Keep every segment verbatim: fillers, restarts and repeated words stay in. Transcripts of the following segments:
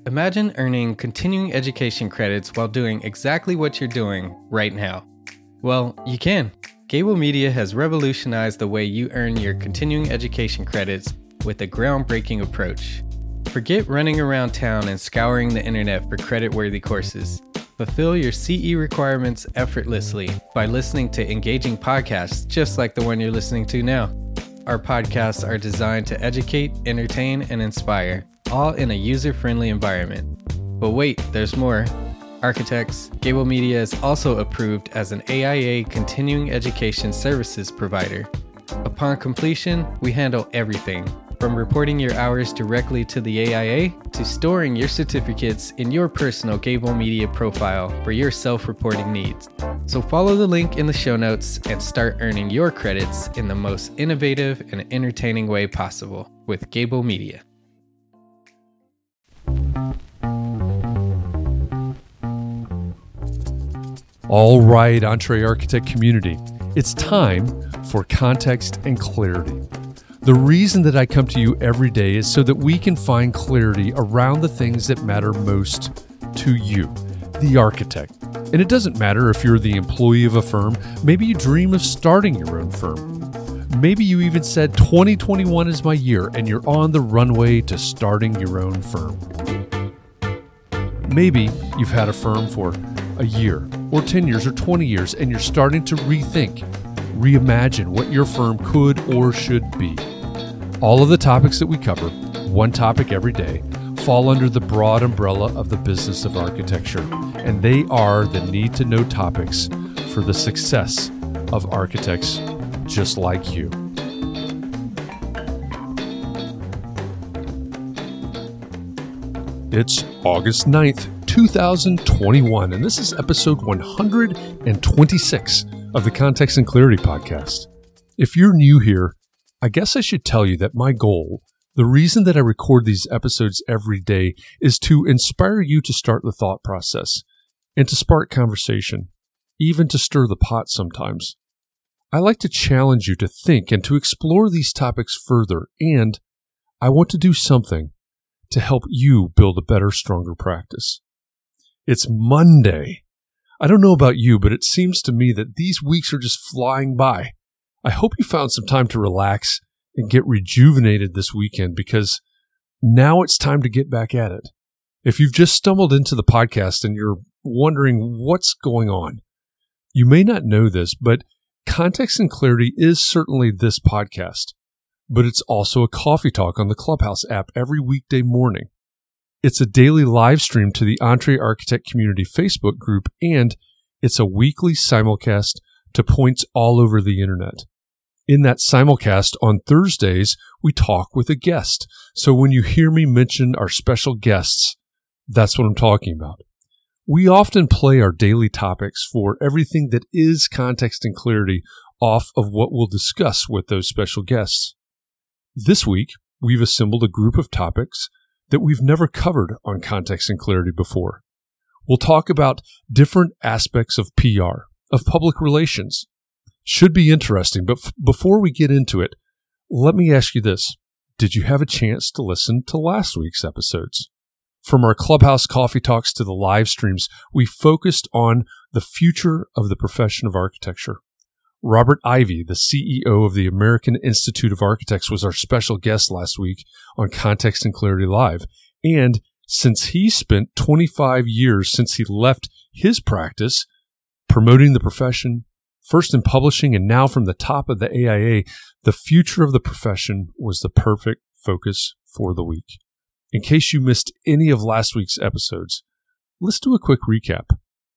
Imagine earning continuing education credits while doing exactly what you're doing right now. Well, you can. Gable Media has revolutionized the way you earn your continuing education credits with a groundbreaking approach. Forget running around town and scouring the internet for credit-worthy courses. Fulfill your C E requirements effortlessly by listening to engaging podcasts just like the one you're listening to now. Our podcasts are designed to educate, entertain, and inspire, all in a user-friendly environment. But wait, there's more. Architects, Gable Media is also approved as an A I A continuing education services provider. Upon completion, we handle everything, from reporting your hours directly to the A I A to storing your certificates in your personal Gable Media profile for your self-reporting needs. So follow the link in the show notes and start earning your credits in the most innovative and entertaining way possible with Gable Media. All right, EntreArchitect community, it's time for context and clarity. The reason that I come to you every day is so that we can find clarity around the things that matter most to you, the architect. And it doesn't matter if you're the employee of a firm. Maybe you dream of starting your own firm. Maybe you even said twenty twenty-one is my year and you're on the runway to starting your own firm. Maybe you've had a firm for a year or ten years or twenty years and you're starting to rethink, reimagine what your firm could or should be. All of the topics that we cover, one topic every day, fall under the broad umbrella of the business of architecture, and they are the need-to-know topics for the success of architects just like you. It's August ninth, two thousand twenty-one, and this is episode one hundred twenty-six of the Context and Clarity podcast. If you're new here, I guess I should tell you that my goal, the reason that I record these episodes every day, is to inspire you to start the thought process and to spark conversation, even to stir the pot sometimes. I like to challenge you to think and to explore these topics further, and I want to do something to help you build a better, stronger practice. It's Monday. I don't know about you, but it seems to me that these weeks are just flying by. I hope you found some time to relax and get rejuvenated this weekend, because now it's time to get back at it. If you've just stumbled into the podcast and you're wondering what's going on, you may not know this, but Context and Clarity is certainly this podcast, but it's also a coffee talk on the Clubhouse app every weekday morning. It's a daily live stream to the EntreArchitect Community Facebook group, and it's a weekly simulcast to points all over the internet. In that simulcast on Thursdays, we talk with a guest. So when you hear me mention our special guests, that's what I'm talking about. We often play our daily topics for everything that is context and clarity off of what we'll discuss with those special guests. This week, we've assembled a group of topics that we've never covered on Context and Clarity before. We'll talk about different aspects of P R, of public relations. Should be interesting, but f- before we get into it, let me ask you this. Did you have a chance to listen to last week's episodes? From our Clubhouse coffee talks to the live streams, we focused on the future of the profession of architecture. Robert Ivy, the C E O of the American Institute of Architects, was our special guest last week on Context and Clarity Live. And since he spent twenty-five years since he left his practice promoting the profession, first in publishing and now from the top of the A I A, the future of the profession was the perfect focus for the week. In case you missed any of last week's episodes, let's do a quick recap.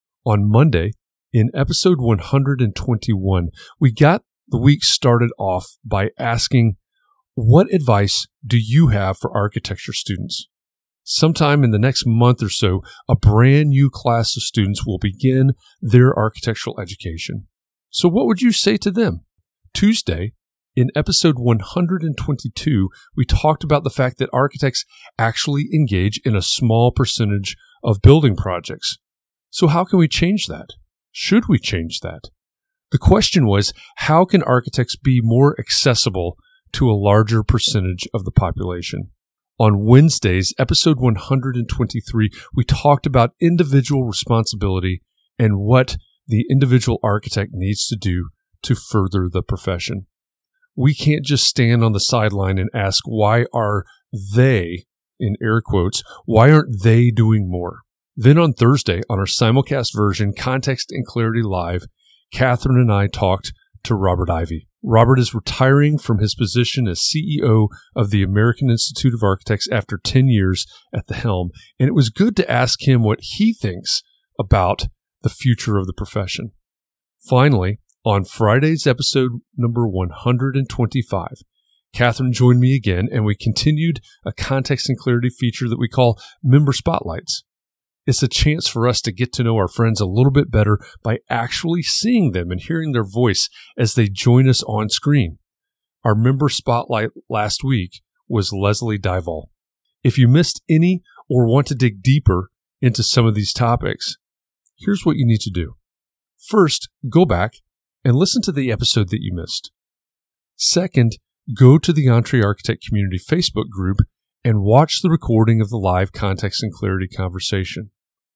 On Monday, in episode one hundred twenty-one, we got the week started off by asking, what advice do you have for architecture students? Sometime in the next month or so, a brand new class of students will begin their architectural education. So what would you say to them? Tuesday, in episode one hundred twenty-two, we talked about the fact that architects actually engage in a small percentage of building projects. So how can we change that? Should we change that? The question was, how can architects be more accessible to a larger percentage of the population? On Wednesdays, episode one hundred twenty-three, we talked about individual responsibility and what the individual architect needs to do to further the profession. We can't just stand on the sideline and ask, why are they, in air quotes, why aren't they doing more? Then on Thursday, on our simulcast version, Context and Clarity Live, Catherine and I talked to Robert Ivy. Robert is retiring from his position as C E O of the American Institute of Architects after ten years at the helm, and it was good to ask him what he thinks about the future of the profession. Finally, on Friday's episode number one hundred twenty-five, Catherine joined me again, and we continued a Context and Clarity feature that we call Member Spotlights. It's a chance for us to get to know our friends a little bit better by actually seeing them and hearing their voice as they join us on screen. Our member spotlight last week was Leslie Dival. If you missed any or want to dig deeper into some of these topics, here's what you need to do. First, go back and listen to the episode that you missed. Second, go to the Entre Architect Community Facebook group and watch the recording of the live Context and Clarity conversation.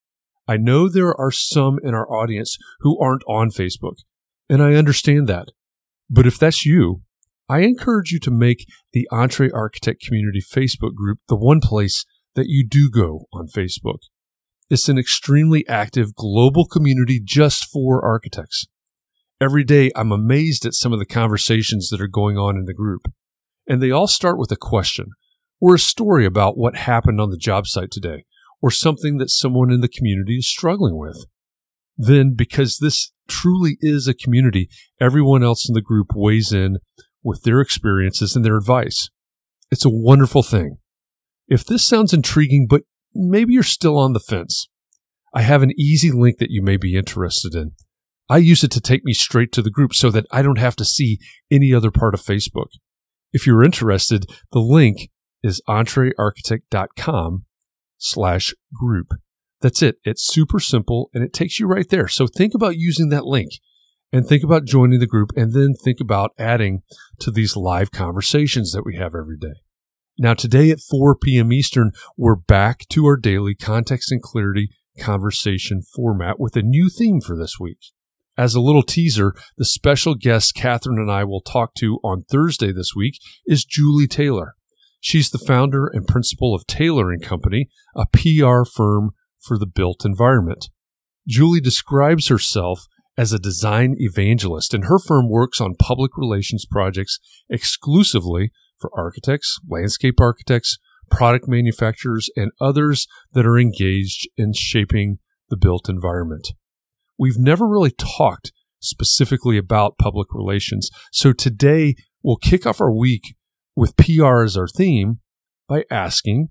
I know there are some in our audience who aren't on Facebook, and I understand that. But if that's you, I encourage you to make the Entre Architect Community Facebook group the one place that you do go on Facebook. It's an extremely active global community just for architects. Every day, I'm amazed at some of the conversations that are going on in the group, and they all start with a question or a story about what happened on the job site today, or something that someone in the community is struggling with. Then, because this truly is a community, everyone else in the group weighs in with their experiences and their advice. It's a wonderful thing. If this sounds intriguing, but maybe you're still on the fence, I have an easy link that you may be interested in. I use it to take me straight to the group so that I don't have to see any other part of Facebook. If you're interested, the link is entrearchitect.com slash group. That's it. It's super simple, and it takes you right there. So think about using that link, and think about joining the group, and then think about adding to these live conversations that we have every day. Now, today at four p.m. Eastern, we're back to our daily Context and Clarity conversation format with a new theme for this week. As a little teaser, the special guest Catherine and I will talk to on Thursday this week is Julie Taylor. She's the founder and principal of Taylor and Company, a P R firm for the built environment. Julie describes herself as a design evangelist, and her firm works on public relations projects exclusively for architects, landscape architects, product manufacturers, and others that are engaged in shaping the built environment. We've never really talked specifically about public relations, so today we'll kick off our week with P R as our theme by asking,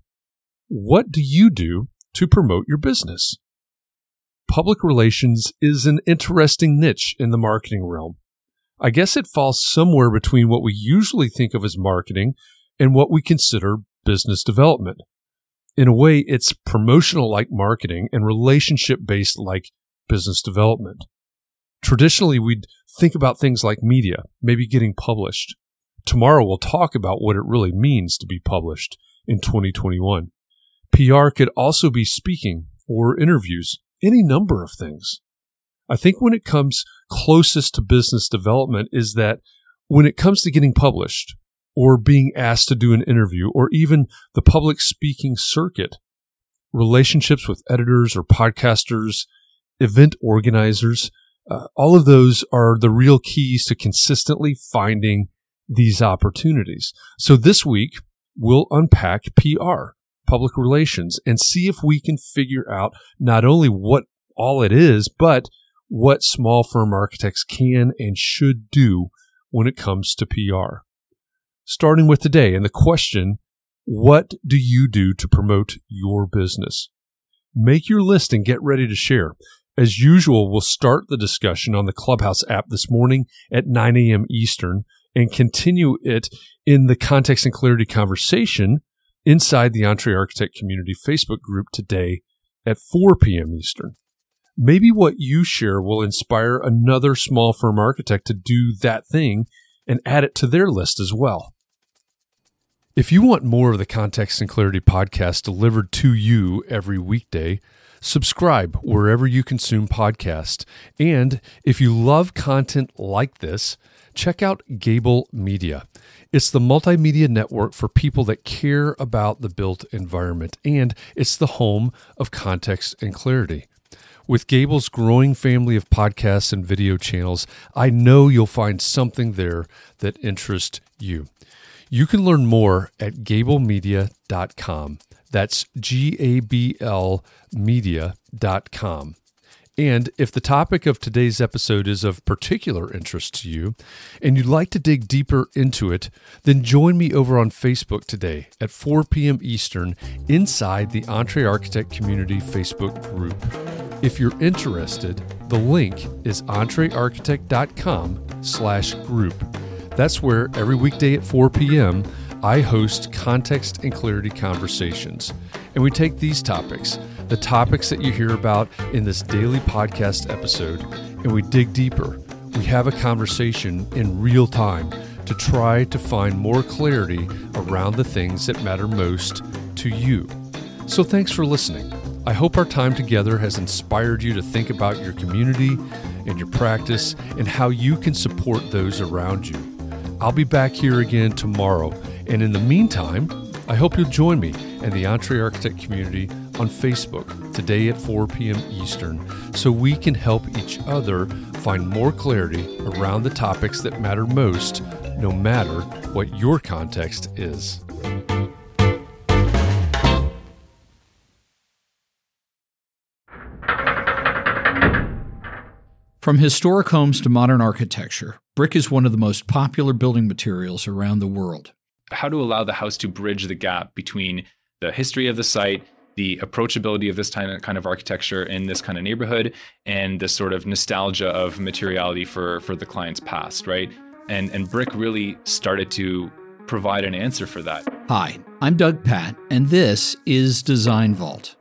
what do you do to promote your business? Public relations is an interesting niche in the marketing realm. I guess it falls somewhere between what we usually think of as marketing and what we consider business development. In a way, it's promotional like marketing and relationship based like business development. Traditionally, we'd think about things like media, maybe getting published. Tomorrow, we'll talk about what it really means to be published in twenty twenty-one. P R could also be speaking or interviews, any number of things. I think when it comes closest to business development is that when it comes to getting published or being asked to do an interview or even the public speaking circuit, relationships with editors or podcasters, event organizers, uh, all of those are the real keys to consistently finding these opportunities. So this week, we'll unpack P R, public relations, and see if we can figure out not only what all it is, but what small firm architects can and should do when it comes to P R. Starting with today and the question, what do you do to promote your business? Make your list and get ready to share. As usual, we'll start the discussion on the Clubhouse app this morning at nine a.m. Eastern and continue it in the Context and Clarity conversation inside the Entre Architect Community Facebook group today at four p.m. Eastern. Maybe what you share will inspire another small firm architect to do that thing and add it to their list as well. If you want more of the Context and Clarity podcast delivered to you every weekday, subscribe wherever you consume podcasts. And if you love content like this, check out Gable Media. It's the multimedia network for people that care about the built environment, and it's the home of Context and Clarity. With Gable's growing family of podcasts and video channels, I know you'll find something there that interests you. You can learn more at gable media dot com. That's G A B L media dot com. And if the topic of today's episode is of particular interest to you and you'd like to dig deeper into it, then join me over on Facebook today at four p.m. Eastern inside the EntreArchitect Community Facebook group. If you're interested, the link is entrearchitect dot com slash group. That's where every weekday at four p.m. I host Context and Clarity conversations. And we take these topics, the topics that you hear about in this daily podcast episode, and we dig deeper. We have a conversation in real time to try to find more clarity around the things that matter most to you. So thanks for listening. I hope our time together has inspired you to think about your community and your practice and how you can support those around you. I'll be back here again tomorrow. And in the meantime, I hope you'll join me and the EntreArchitect community on Facebook today at four p.m. Eastern so we can help each other find more clarity around the topics that matter most, no matter what your context is. From historic homes to modern architecture, brick is one of the most popular building materials around the world. How to allow the house to bridge the gap between the history of the site, the approachability of this kind of architecture in this kind of neighborhood, and the sort of nostalgia of materiality for, for the client's past, right? And, and brick really started to provide an answer for that. Hi, I'm Doug Patt, and this is Design Vault.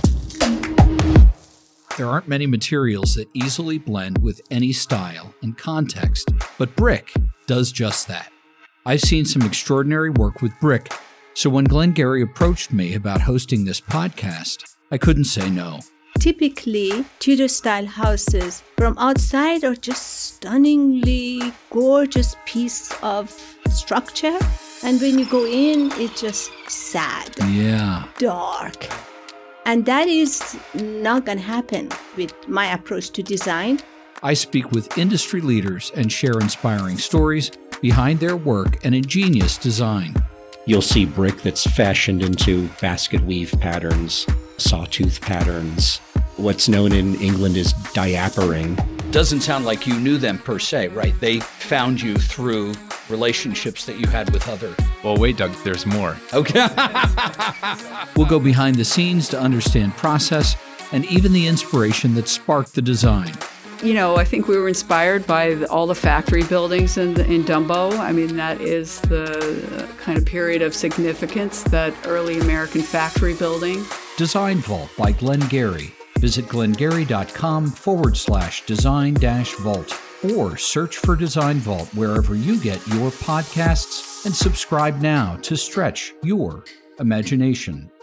There aren't many materials that easily blend with any style and context, but brick does just that. I've seen some extraordinary work with brick, so when Glenn Gary approached me about hosting this podcast, I couldn't say no. Typically, Tudor-style houses from outside are just stunningly gorgeous piece of structure, and when you go in, it's just sad, yeah, dark. And that is not going to happen with my approach to design. I speak with industry leaders and share inspiring stories behind their work and ingenious design. You'll see brick that's fashioned into basket weave patterns, sawtooth patterns. What's known in England as diapering. Doesn't sound like you knew them per se, right? They found you through relationships that you had with other. Well, wait, Doug, there's more. Okay. We'll go behind the scenes to understand process and even the inspiration that sparked the design. You know, I think we were inspired by the, all the factory buildings in, in Dumbo. I mean, that is the kind of period of significance, that early American factory building. Design Vault by Glenn Gary. Visit glengary.com forward slash design dash vault or search for Design Vault wherever you get your podcasts and subscribe now to stretch your imagination.